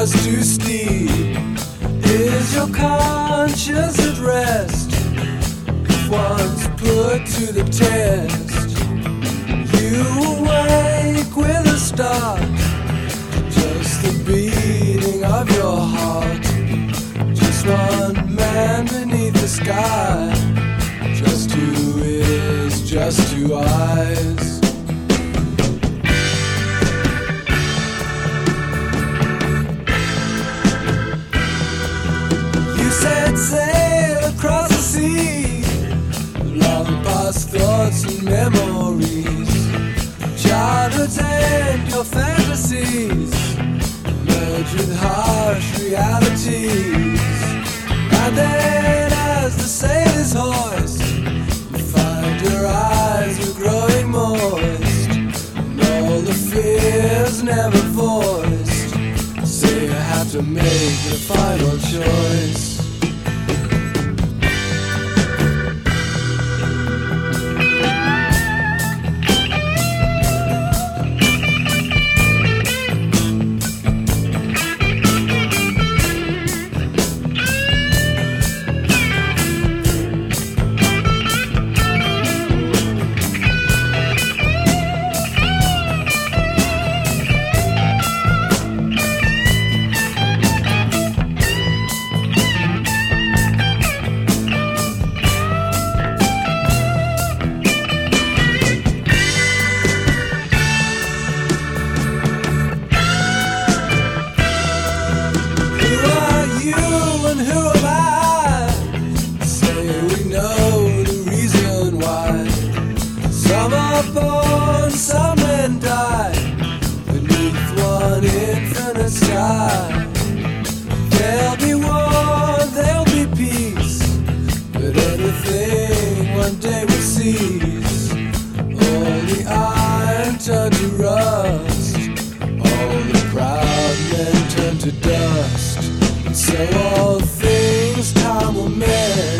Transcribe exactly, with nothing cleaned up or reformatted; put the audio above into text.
just too steep? Is your conscience at rest? If once put to the test, you awake with a start, just the beating of your heart. Just one man beneath the sky, just two ears, just two eyes. You set sail across the sea, long past thoughts and memories, childhood's and your fantasies merge with harsh realities. And then as the sailors hoist, you find your eyes are growing moist, and all the fears never voiced, so you have to make the final choice. Some are born, some men die beneath one infinite sky. There'll be war, there'll be peace, but everything one day will cease. All the iron turn to rust, all the proud men turn to dust, and so all things time will mend.